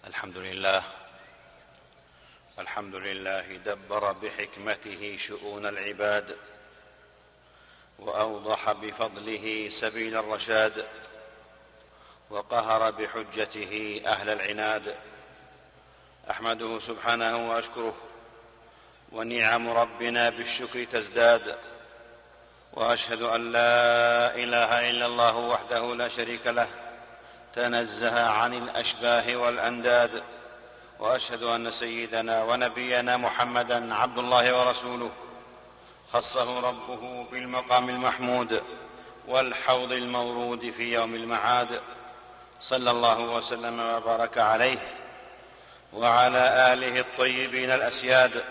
الحمد لله دبر بحكمته شؤون العباد، وأوضح بفضله سبيل الرشاد، وقهر بحجته أهل العناد. أحمده سبحانه وأشكره، ونعم ربنا بالشكر تزداد، وأشهد أن لا إله إلا الله وحده لا شريك له، تنزه عن الأشباه والأنداد. وأشهد أن سيدنا ونبينا محمدًا عبد الله ورسوله، خصه ربه بالمقام المحمود والحوض المورود في يوم المعاد، صلى الله وسلم وبارك عليه وعلى آله الطيبين الأسياد،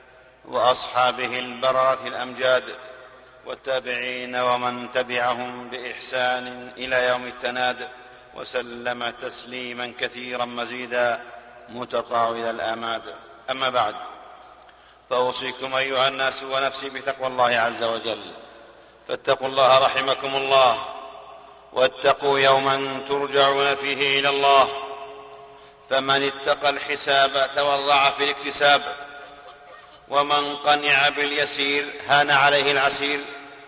وأصحابه البررة الأمجاد، والتابعين ومن تبعهم بإحسان إلى يوم التناد، وسلم تسليما كثيرا مزيدا متطاول الآماد. أما بعد، فأوصيكم أيها الناس ونفسي بتقوى الله عز وجل، فاتقوا الله رحمكم الله، واتقوا يوما ترجعون فيه إلى الله، فمن اتقى الحساب تورع في الاكتساب، ومن قنع باليسير هان عليه العسير.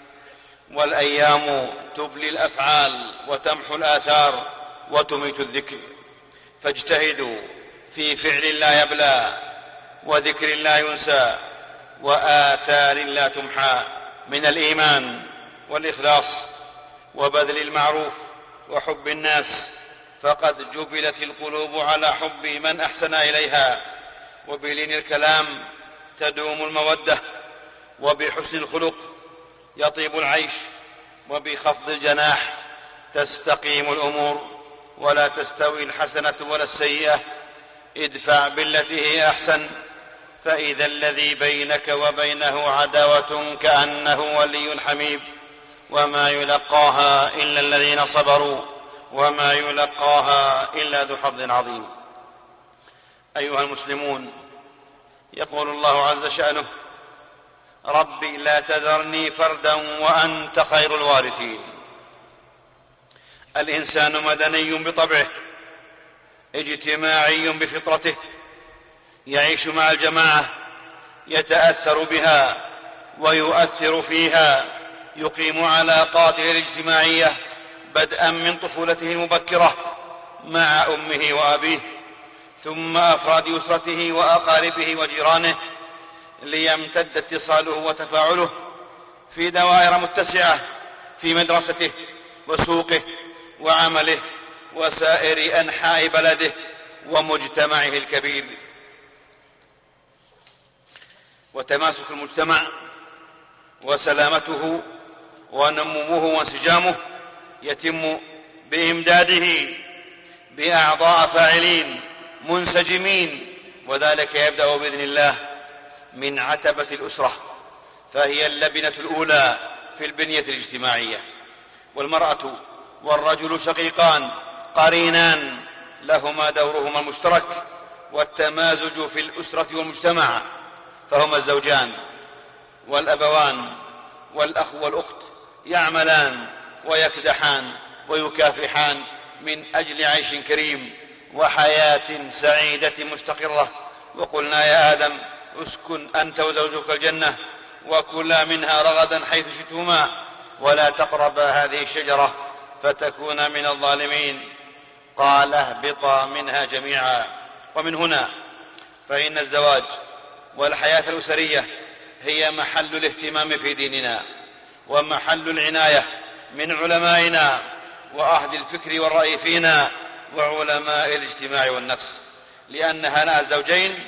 والأيام تبلي الأفعال وتمحو الآثار وتميت الذكر، فاجتهدوا في فعل لا يبلى، وذكر لا ينسى، وآثار لا تمحى، من الإيمان والإخلاص وبذل المعروف وحب الناس، فقد جبلت القلوب على حب من أحسن إليها، وبلين الكلام تدوم المودة، وبحسن الخلق يطيب العيش، وبخفض الجناح تستقيم الأمور، ولا تستوي الحسنة ولا السيئة. ادفع بالتي هي أحسن، فإذا الذي بينك وبينه عداوة كأنه ولي حميم، وما يلقاها إلا الذين صبروا، وما يلقاها إلا ذو حظ عظيم. أيها المسلمون، يقول الله عز شأنه: رب لا تذرني فردا وأنت خير الوارثين. الإنسان مدني بطبعه، اجتماعي بفطرته، يعيش مع الجماعة، يتأثر بها ويؤثر فيها، يقيم علاقاته الاجتماعية بدءا من طفولته المبكرة مع أمه وأبيه، ثم أفراد أسرته وأقاربه وجيرانه، ليمتد اتصاله وتفاعله في دوائر متسعة في مدرسته وسوقه وعمله وسائر أنحاء بلده ومجتمعه الكبير. وتماسك المجتمع وسلامته ونموه وانسجامه يتم بإمداده بأعضاء فاعلين منسجمين، وذلك يبدأ بإذن الله من عتبة الأسرة، فهي اللبنة الأولى في البنية الاجتماعية. والمرأة والرجل شقيقان قرينان، لهما دورهما المشترك والتمازج في الأسرة والمجتمع، فهما الزوجان والأبوان والأخ والأخت، يعملان ويكدحان ويكافحان من أجل عيش كريم وحياة سعيدة مستقرة. وقلنا يا آدم اسكن أنت وزوجك الجنة وكلا منها رغدا حيث شئتما ولا تقربا هذه الشجرة فتكونا من الظالمين. قال اهبطا منها جميعا. ومن هنا فإن الزواج والحياة الأسرية هي محل الاهتمام في ديننا، ومحل العناية من علمائنا وأهل الفكر والرأي فينا وعلماء الاجتماع والنفس، لأن هناء الزوجين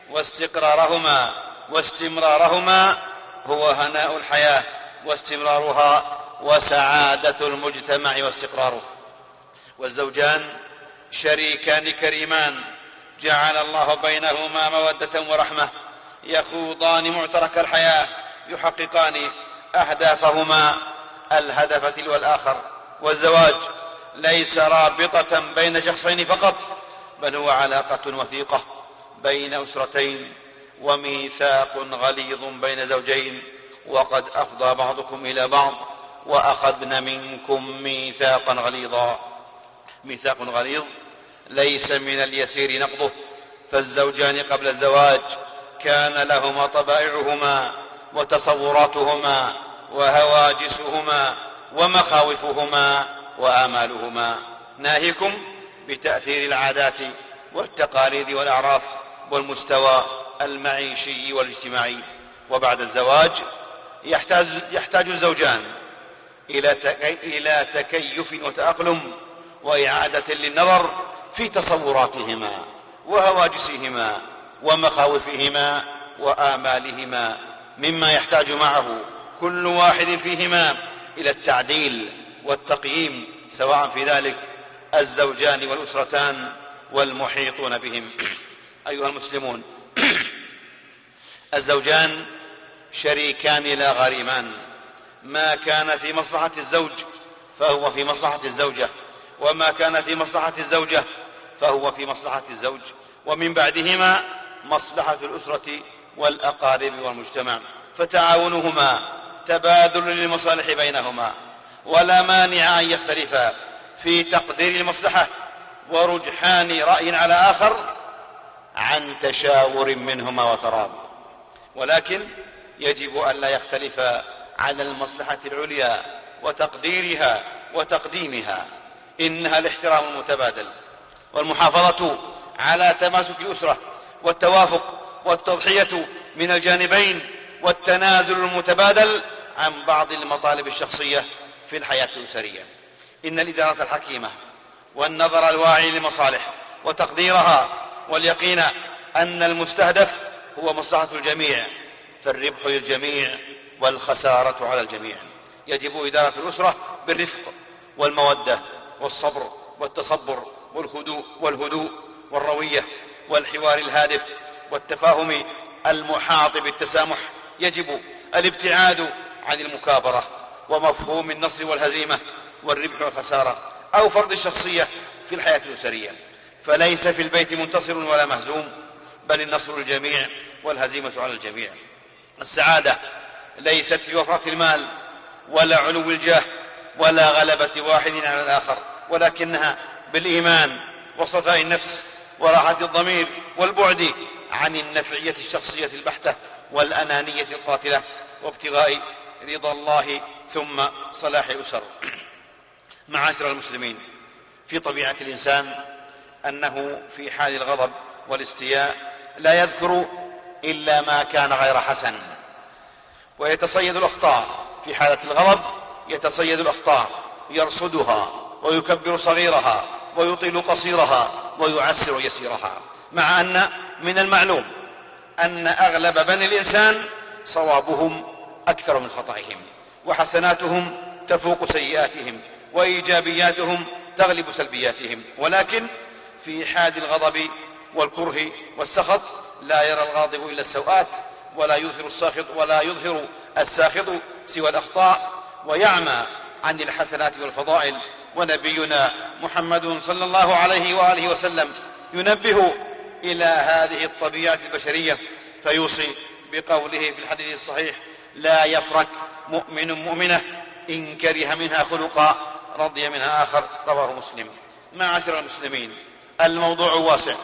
واستمرارهما هو هناء الحياة واستمرارها وسعادة المجتمع واستقراره. والزوجان شريكان كريمان جعل الله بينهما مودة ورحمة، يخوضان معترك الحياة، يحققان أهدافهما الهدف تلو الآخر. والزواج ليس رابطة بين شخصين فقط، بل هو علاقة وثيقة بين أسرتين، وميثاق غليظ بين زوجين، وقد أفضى بعضكم إلى بعض وأخذن منكم ميثاقا غليظا. ميثاق غليظ ليس من اليسير نقضه، فالزوجان قبل الزواج كان لهما طبائعهما وتصوراتهما وهواجسهما ومخاوفهما وآمالهما، ناهيكم بتأثير العادات والتقاليد والأعراف والمستوى المعيشي والاجتماعي. وبعد الزواج يحتاج الزوجان إلى تكيف وتأقلم وإعادة للنظر في تصوراتهما وهواجسهما ومخاوفهما وآمالهما، مما يحتاج معه كل واحد فيهما إلى التعديل والتقييم، سواء في ذلك الزوجان والأسرتان والمحيطون بهم. أيها المسلمون، الزوجان شريكان لا غريمان، ما كان في مصلحة الزوج فهو في مصلحة الزوجة، وما كان في مصلحة الزوجة فهو في مصلحة الزوج، ومن بعدهما مصلحة الأسرة والأقارب والمجتمع، فتعاونهما تبادل للمصالح بينهما، ولا مانع أن يختلفا في تقدير المصلحة ورجحان رأي على آخر عن تشاور منهما وتراض، ولكن يجب أن لا يختلفا على المصلحة العليا وتقديرها وتقديمها، إنها الاحترام المتبادل والمحافظة على تماسك الأسرة والتوافق والتضحية من الجانبين والتنازل المتبادل عن بعض المطالب الشخصية في الحياة الأسرية. إن الإدارة الحكيمة والنظر الواعي للمصالح وتقديرها واليقين أن المستهدف هو مصلحة الجميع، فالربح للجميع والخسارة على الجميع. يجب إدارة الأسرة بالرفق والمودة والصبر والتصبر والهدوء والروية والحوار الهادف والتفاهم المحاط بالتسامح. يجب الابتعاد عن المكابرة ومفهوم النصر والهزيمة والربح والخسارة أو فرض الشخصية في الحياة الأسرية، فليس في البيت منتصر ولا مهزوم، بل النصر للجميع والهزيمة على الجميع. السعادة ليست في وفرة المال ولا علو الجاه ولا غلبة واحد على الآخر، ولكنها بالإيمان وصفاء النفس وراحة الضمير والبعد عن النفعية الشخصية البحتة والأنانية القاتلة وابتغاء رضا الله ثم صلاح الأسر. معاشر المسلمين، في طبيعة الإنسان أنه في حال الغضب والاستياء لا يذكر إلا ما كان غير حسن، ويتصيد الأخطاء. في حالة الغضب يتصيد الأخطاء، يرصدها ويكبر صغيرها ويطيل قصيرها ويعسر يسيرها، مع أن من المعلوم أن أغلب بني الإنسان صوابهم أكثر من خطئهم، وحسناتهم تفوق سيئاتهم، وإيجابياتهم تغلب سلبياتهم. ولكن في حال الغضب والكره والسخط لا يرى الغاضب إلا السوءات، ولا يظهر الساخط سوى الأخطاء، ويعمى عن الحسنات والفضائل. ونبينا محمد صلى الله عليه وآله وسلم ينبه إلى هذه الطبيعة البشرية، فيوصي بقوله في الحديث الصحيح: لا يفرك مؤمن مؤمنة إن كره منها خلقا رضي منها آخر، رواه مسلم. معاشر المسلمين، الموضوع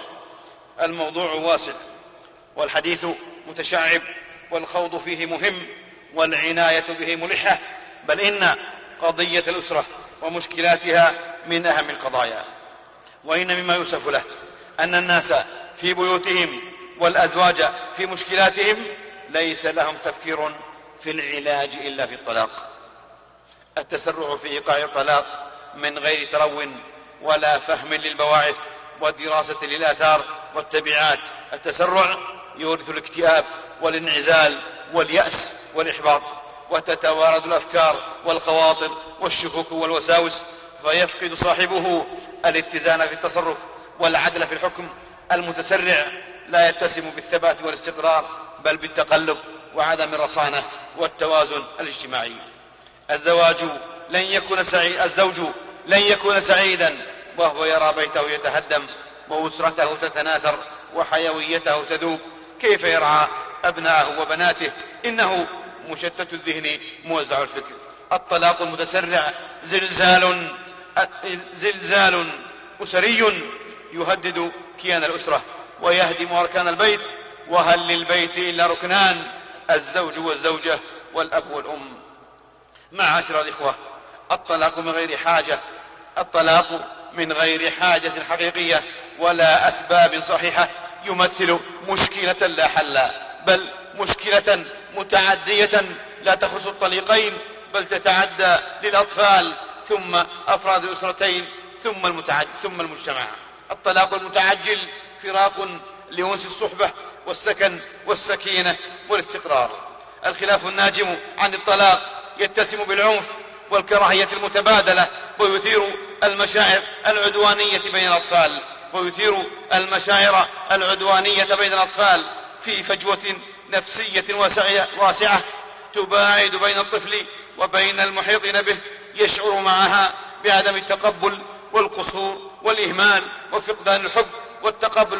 واسع والحديث متشعب، والخوض فيه مهم والعناية به ملحة، بل إن قضية الأسرة ومشكلاتها من أهم القضايا. وإن مما يوصف له أن الناس في بيوتهم والأزواج في مشكلاتهم ليس لهم تفكير في العلاج إلا في الطلاق. التسرع في إيقاع الطلاق من غير ترو ولا فهم للبواعث ودراسة للآثار والتبعات. التسرع يورث الاكتئاب والانعزال واليأس والإحباط، وتتوارد الأفكار والخواطر والشكوك والوساوس، فيفقد صاحبه الاتزان في التصرف والعدل في الحكم. المتسرع لا يتسم بالثبات والاستقرار، بل بالتقلب وعدم الرصانة والتوازن الاجتماعي. الزوج لن يكون سعيدا وهو يرى بيته يتهدم وأسرته تتناثر وحيويته تذوب. كيف يرعى أبناءه وبناته؟ إنه مشتت الذهن موزع الفكر. الطلاق المتسرع زلزال أسري يهدد كيان الأسرة ويهدم أركان البيت. وهل للبيت إلا ركنان: الزوج والزوجة والأب والأم. معاشر الإخوة، الطلاق من غير حاجة حقيقية ولا أسباب صحيحة يمثل مشكلة لا حل، بل مشكلة متعدية لا تخص الطليقين، بل تتعدى للأطفال ثم أفراد الأسرتين ثم المجتمع. الطلاق المتعجل فراق لأنس الصحبة والسكن والسكينة والاستقرار. الخلاف الناجم عن الطلاق يتسم بالعنف والكراهية المتبادلة، ويثير المشاعر العدوانية بين الأطفال في فجوة نفسية واسعة تباعد بين الطفل وبين المحيطين به، يشعر معها بعدم التقبل والقصور والإهمال وفقدان الحب والتقبل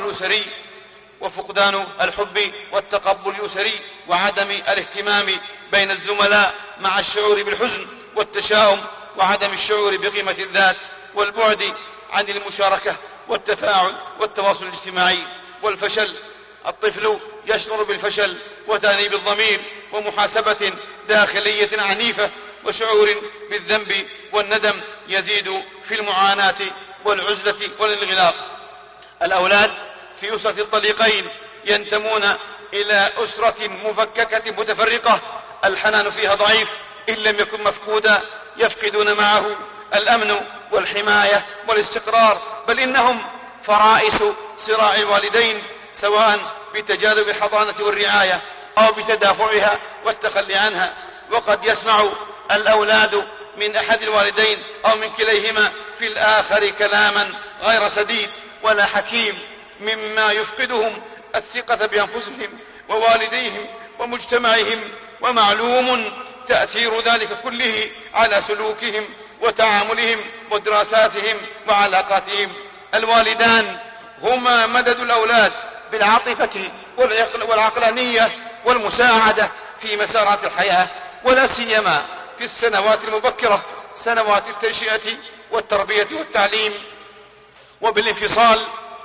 الأسري وعدم الاهتمام بين الزملاء، مع الشعور بالحزن والتشاؤم وعدم الشعور بقيمة الذات والبعد عن المشاركة والتفاعل والتواصل الاجتماعي والفشل. الطفل يشعر بالفشل وتأنيب الضمير ومحاسبة داخلية عنيفة وشعور بالذنب والندم يزيد في المعاناة والعزلة والانغلاق. الأولاد في أسرة الطليقين ينتمون إلى أسرة مفككة متفرقة، الحنان فيها ضعيف إن لم يكن مفقودا، يفقدون معه الأمن والحماية والاستقرار، بل إنهم فرائس صراع الوالدين، سواء بتجاذب الحضانة والرعاية أو بتدافعها والتخلي عنها. وقد يسمع الأولاد من أحد الوالدين أو من كليهما في الآخر كلاما غير سديد ولا حكيم، مما يفقدهم الثقة بأنفسهم ووالديهم ومجتمعهم، ومعلوم تأثير ذلك كله على سلوكهم وتعاملهم ودراساتهم وعلاقاتهم. الوالدان هما مدد الأولاد بالعاطفة والعقلانية والمساعدة في مسارات الحياة، ولا سيما في السنوات المبكرة، سنوات التنشئة والتربية والتعليم. وبالانفصال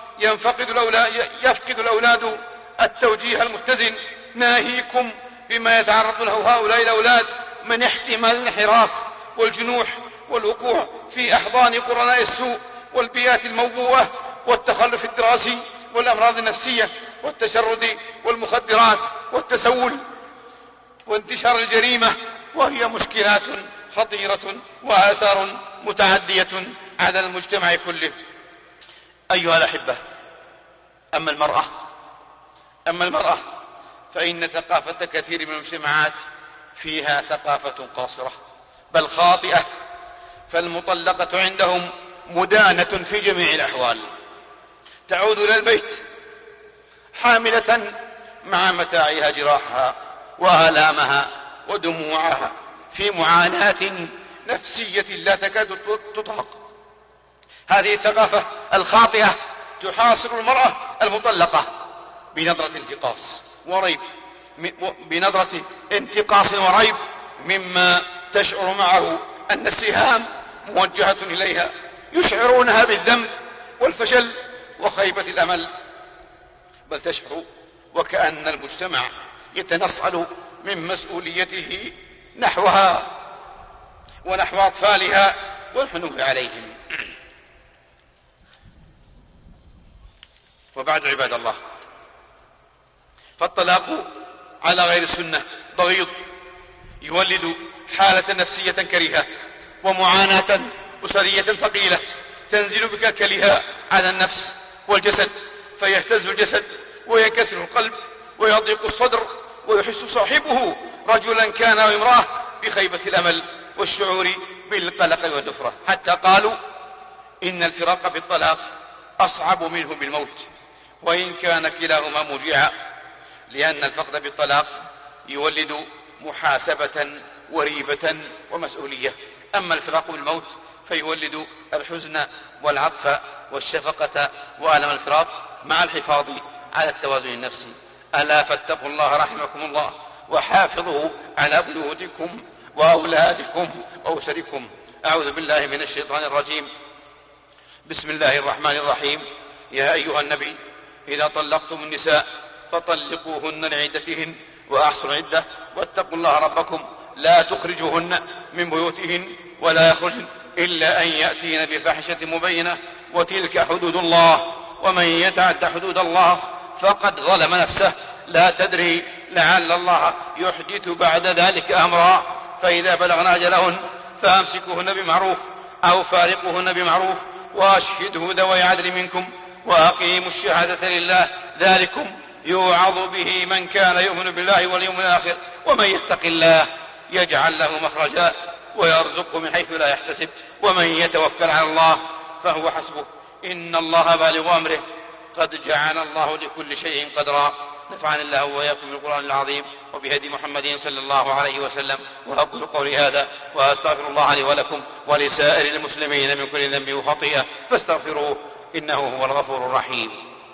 يفقد الأولاد التوجيه المتزن. ناهيكم بما يتعرض له هؤلاء الأولاد من احتمال الانحراف والجنوح والوقوع في أحضان قرناء السوء والبيئات الموبوءة والتخلف الدراسي والأمراض النفسية والتشرد والمخدرات والتسول وانتشار الجريمة، وهي مشكلات خطيرة وآثار متعدية على المجتمع كله. أيها الأحبة، أما المرأة فإن ثقافة كثير من المجتمعات فيها ثقافة قاصرة بل خاطئة، فالمطلقة عندهم مدانة في جميع الأحوال، تعود إلى البيت حاملة مع متاعها جراحها وآلامها ودموعها في معاناة نفسية لا تكاد تطاق. هذه الثقافة الخاطئة تحاصر المرأة المطلقة بنظرة انتقاص وريب مما تشعر معه أن السهام موجهة إليها، يشعرونها بالذنب والفشل وخيبة الأمل، بل تشعر وكأن المجتمع يتنصل من مسؤوليته نحوها ونحو أطفالها والحنو عليهم. وبعد، عباد الله، فالطلاق على غير السنة بغيض، يولد حالة نفسية كريهة ومعاناة أسرية ثقيلة تنزل بك كلها على النفس والجسد، فيهتز الجسد وينكسر القلب ويضيق الصدر، ويحس صاحبه رجلا كان أو امرأة بخيبة الأمل والشعور بالقلق والنفرة، حتى قالوا إن الفراق بالطلاق أصعب منه بالموت، وإن كان كلاهما موجعا، لأن الفقد بالطلاق يولد محاسبة وريبة ومسؤولية، أما الفراق بالموت فيولد الحزن والعطف والشفقة وألم الفراق مع الحفاظ على التوازن النفسي. ألا فاتقوا الله رحمكم الله، وحافظوا على بيوتكم وأولادكم وأسركم. أعوذ بالله من الشيطان الرجيم. بسم الله الرحمن الرحيم. يا أيها النبي إذا طلقتم النساء فطلقوهن لعدتهن وأحصوا العدة واتقوا الله ربكم لا تخرجوهن من بيوتهن ولا يخرجن إلا أن يأتين بفاحشة مبينة وتلك حدود الله ومن يتعد حدود الله فقد ظلم نفسه لا تدري لعل الله يحدث بعد ذلك أمرا فإذا بلغن أجلهن فأمسكوهن بمعروف أو فارقوهن بمعروف وأشهدوا ذوي عدل منكم وأقيموا الشهادة لله ذلكم يوعظ به من كان يؤمن بالله واليوم الآخر ومن يتق الله يجعل له مخرجا ويرزقه من حيث لا يحتسب ومن يتوكل على الله فهو حسبه إن الله بالغ أمره قد جعل الله لكل شيء قدرا. نفعني الله وإياكم بالقرآن العظيم وبهدي محمد صلى الله عليه وسلم وأقول قولي هذا وأستغفر الله لي ولكم ولسائر المسلمين من كل ذنب وخطيئة فاستغفروه إنه هو الغفور الرحيم.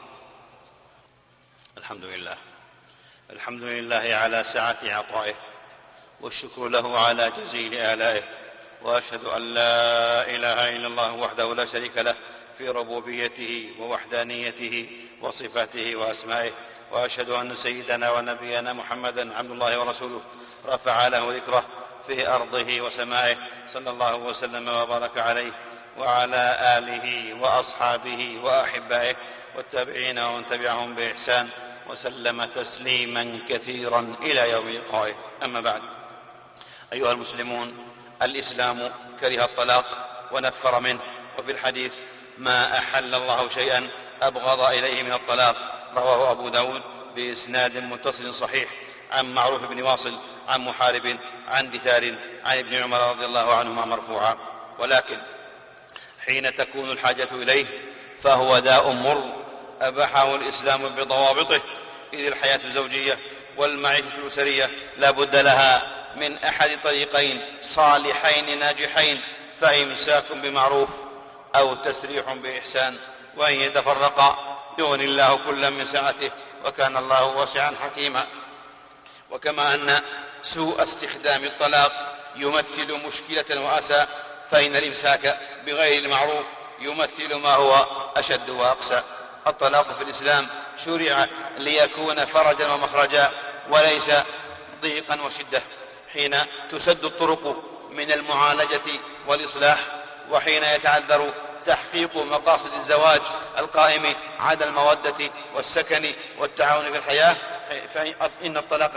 الحمد لله على سعة عطائه والشكر له على جزيل آلائه وأشهد أن لا إله إلا الله وحده لا شريك له في ربوبيته ووحدانيته وصفاته وأسمائه وأشهد أن سيدنا ونبينا محمدا عبد الله ورسوله رفع له ذكره في أرضه وسمائه صلى الله وسلم وبارك عليه وعلى آله وأصحابه وأحبائه والتابعين ومن تبعهم بإحسان وسلم تسليما كثيرا إلى يوم لقائه. أما بعد، أيها المسلمون، الإسلام كره الطلاق ونفر منه، وفي الحديث ما أحل الله شيئا أبغض إليه من الطلاق، رواه أبو داود بإسناد متصل صحيح عن معروف بن واصل عن محارب عن دثار عن ابن عمر رضي الله عنهما مرفوعا. ولكن حين تكون الحاجة إليه فهو داء مر أباحه الإسلام بضوابطه، إذ الحياة الزوجية والمعيشة الأسرية لا بد لها من أحد طريقين صالحين ناجحين، فإمساك بمعروف أو تسريح بإحسان، وإن يتفرقا يغني الله كلا من سعته وكان الله واسعا حكيما. وكما أن سوء استخدام الطلاق يمثل مشكلة وأسى، فإن الإمساك بغير المعروف يمثل ما هو أشد وأقسى. الطلاق في الإسلام شرع ليكون فرجا ومخرجا وليس ضيقا وشدة، حين تسد الطرق من المعالجة والإصلاح، وحين يتعذر تحقيق مقاصد الزواج القائم على المودة والسكن والتعاون في الحياة، فإن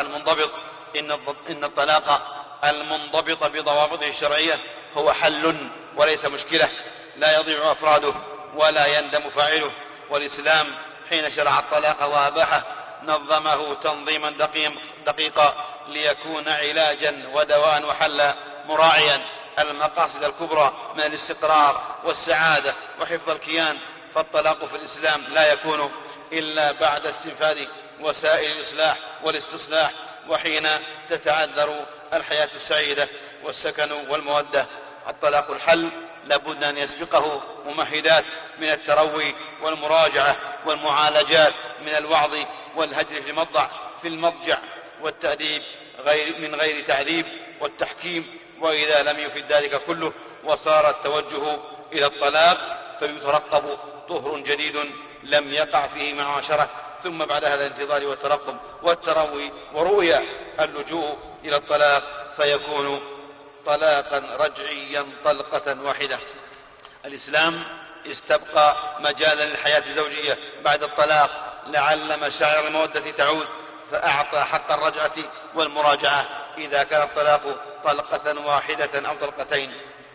الطلاق المنضبط بضوابطه الشرعية هو حل وليس مشكلة لا يضيع أفراده ولا يندم فاعله. والإسلام حين شرع الطلاق وأباحه نظمه تنظيما دقيقا ليكون علاجا ودواء وحلا، مراعيا المقاصد الكبرى من الاستقرار والسعادة وحفظ الكيان. فالطلاق في الإسلام لا يكون إلا بعد استنفاذ وسائل الإصلاح والاستصلاح، وحين تتعذر الحياة السعيدة والسكن والمودة. الطلاق الحل لابد أن يسبقه ممهدات من التروي والمراجعة والمعالجات، من الوعظ والهجر في المضجع والتأديب من غير تعذيب والتحكيم. وإذا لم يفد ذلك كله وصار التوجه إلى الطلاق فيترقب طهر جديد لم يقع فيه معاشرة، ثم بعد هذا الانتظار والترقب والتروي ورؤيا اللجوء إلى الطلاق فيكون طلاقا رجعيا طلقة واحدة. الإسلام استبقى مجالا للحياة الزوجية بعد الطلاق لعل مشاعر المودة تعود، فأعطى حق الرجعة والمراجعة إذا كان الطلاق طلقة واحدة أو طلقتين.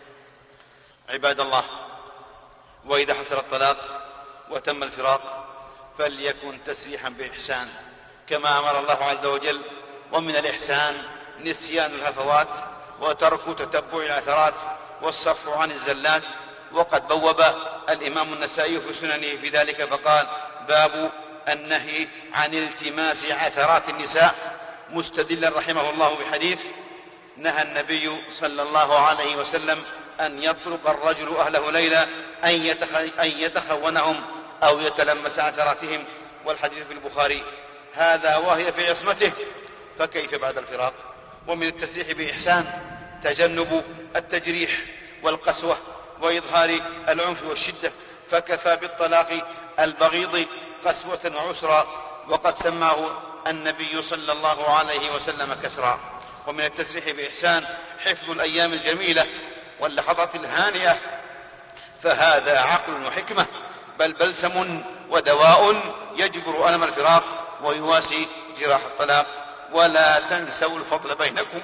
عباد الله، وإذا حصل الطلاق وتم الفراق فليكن تسريحا بإحسان كما أمر الله عز وجل. ومن الإحسان نسيان الهفوات وترك تتبع العثرات والصفح عن الزلات. وقد بوب الإمام النسائي في سننه في ذلك فقال: باب النهي عن التماس عثرات النساء، مستدلا رحمه الله بحديث: نهى النبي صلى الله عليه وسلم أن يطلق الرجل أهله ليلا أن يتخونهم أو يتلمس عثراتهم. والحديث في البخاري. هذا وهي في عصمته، فكيف بعد الفراق؟ ومن التسريح بإحسان تجنب التجريح والقسوة وإظهار العنف والشدة، فكفى بالطلاق البغيض قسوة وعسرا، وقد سماه النبي صلى الله عليه وسلم كسرا. ومن التسريح بإحسان حفظ الأيام الجميلة واللحظات الهانئة، فهذا عقل وحكمة، بل بلسم ودواء يجبر ألم الفراق ويواسي جراح الطلاق. ولا تنسوا الفضل بينكم.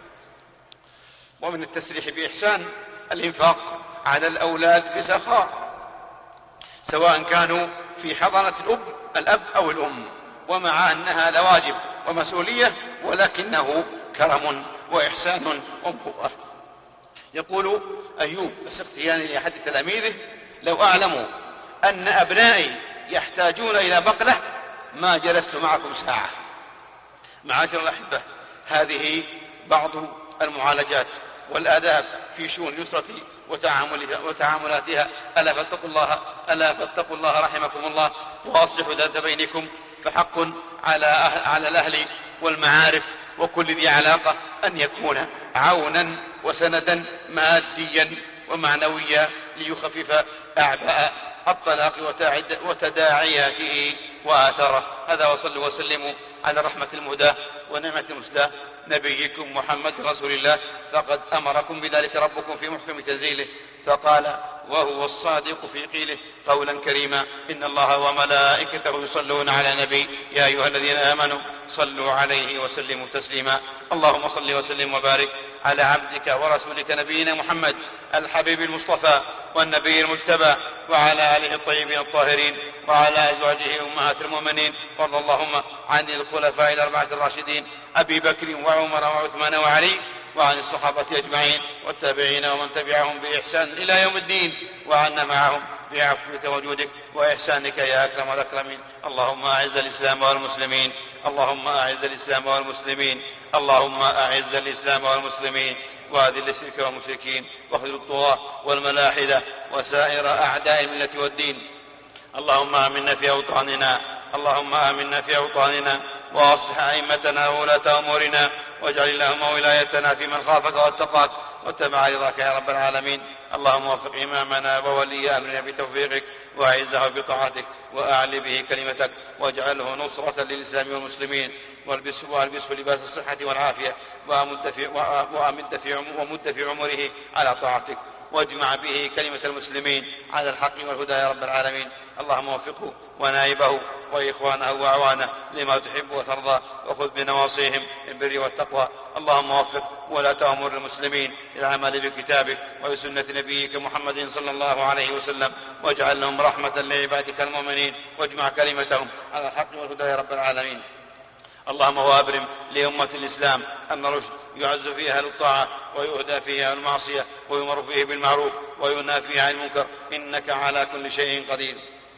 ومن التسريح بإحسان الإنفاق على الأولاد بسخاء، سواء كانوا في حضانة الأب أو الأم، ومع أن هذا واجب ومسؤولية، ولكنه كرم وإحسان ومروءة. يقول أيوب السختياني لأحد تلاميذه: لو أعلم أن أبنائي يحتاجون إلى بقلة ما جلست معكم ساعة. معاشر الأحبة، هذه بعض المعالجات والآداب في شؤون الأسرة وتعاملاتها. ألا فاتقوا الله رحمكم الله، وأصلحوا ذات بينكم، فحق على الأهل والمعارف وكل ذي علاقة أن يكون عونا وسندا ماديا ومعنويا ليخفف أعباء الطلاق وتداعياته وآثاره. هذا، وصلوا وسلموا على رحمة المهداة ونعمة المسداة نبيكم محمد رسول الله، فقد أمركم بذلك ربكم في محكم تنزيله، فقال وهو الصادق في قيله قولا كريما: إن الله وملائكته يصلون على النبي يا أيها الذين آمنوا صلوا عليه وسلموا تسليما. اللهم صل وسلم وبارك على عبدك ورسولك نبينا محمد الحبيب المصطفى والنبي المجتبى، وعلى آله الطيبين الطاهرين، وعلى أزواجه أمهات المؤمنين. وارض اللهم عن الخلفاء الأربعة الراشدين أبي بكر وعمر وعثمان وعلي، وعن الصحابة أجمعين والتابعين ومن تبعهم بإحسان إلى يوم الدين، وعنا معهم بعفوك وجودك وإحسانك يا أكرم الأكرمين. اللهم أعز الإسلام والمسلمين، اللهم أعز الإسلام والمسلمين، اللهم أعز الإسلام والمسلمين، وأذل الشرك والمشركين، واخذل الطغاة والملاحدة وسائر أعداء الملة والدين. اللهم آمنا في أوطاننا، اللهم آمنا في أوطاننا، وأصلح أئمتنا وولاة أمورنا، واجعل اللهم ولايتنا في من خافك واتقاك واتبع رضاك يا رب العالمين. اللهم وفق إمامنا وولي أمرنا بتوفيقك، وأعزه بطاعتك، وأعل به كلمتك، واجعله نصرة للإسلام والمسلمين، والبسه لباس الصحة والعافية، ومد في عمره على طاعتك، واجمع به كلمة المسلمين على الحق والهدى يا رب العالمين. اللهم وفقه ونائبه وإخوانه وأعوانه لما تحب وترضى، وخذ بنواصيهم البر والتقوى. اللهم وفق ولاة أمور المسلمين للعمل بكتابك وبسنة نبيك محمد صلى الله عليه وسلم، واجعل لهم رحمة لعبادك المؤمنين، واجمع كلمتهم على الحق والهدى يا رب العالمين. اللهم وابرم لأمة الإسلام أن رشد يعز فيه أهل الطاعة، ويهدى فيه أهل المعصية، ويمر فيه بالمعروف، وينهى فيه عن المنكر، إنك على كل شيء قدير.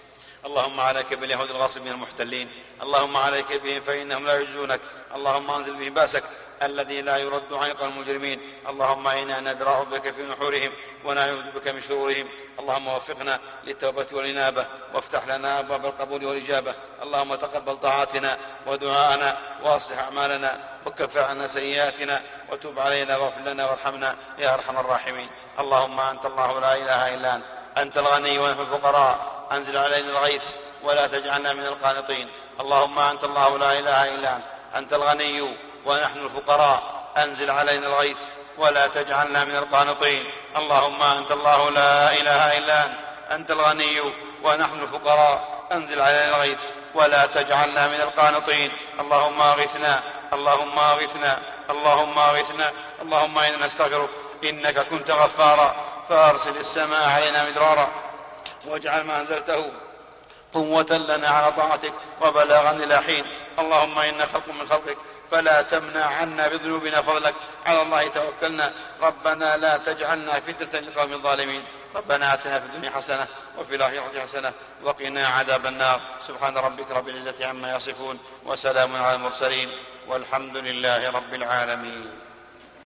اللهم عليك باليهود الغاصبين المحتلين، اللهم عليك بهم فإنهم لا يعجزونك، اللهم أنزل بهم باسك الذي لا يرد عن القوم المجرمين. اللهم إنا ندرأ بك في نحورهم ونعوذ بك من شرورهم. اللهم وفقنا للتوبة والإنابة، وافتح لنا أبواب القبول والإجابة. اللهم تقبل طاعاتنا ودعاءنا، وأصلح أعمالنا، وكفر عنا سيئاتنا، وتب علينا واغفر لنا وارحمنا يا أرحم الراحمين. اللهم أنت الله لا إله إلا أنت، أنت الغني ونحن الفقراء، أنزل علينا الغيث ولا تجعلنا من القانطين. اللهم أنت الله لا إله إلا أنت، أنت الغني ونحن الفقراء، أنزل علينا الغيث ولا تجعلنا من القانطين. اللهم أنت الله لا إله إلا أنت، أنت الغني ونحن الفقراء، أنزل علينا الغيث ولا تجعلنا من القانطين. اللهم أغثنا، اللهم أغثنا، اللهم أغثنا. اللهم إنا نستغفرك، إنك كنت غفارا، فأرسل السماء علينا مدرارا، واجعل ما أنزلته قوة لنا على طاعتك وبلاغا إلى حين. اللهم إنا خلق من خلقك، فلا تمنع عنا بذنوبنا فضلك، على الله توكلنا، ربنا لا تجعلنا فتنة للقوم الظالمين. ربنا آتنا في الدنيا حسنة وفي الآخرة حسنة وقنا عذاب النار. سبحان ربك رب العزة عما يصفون، وسلام على المرسلين، والحمد لله رب العالمين.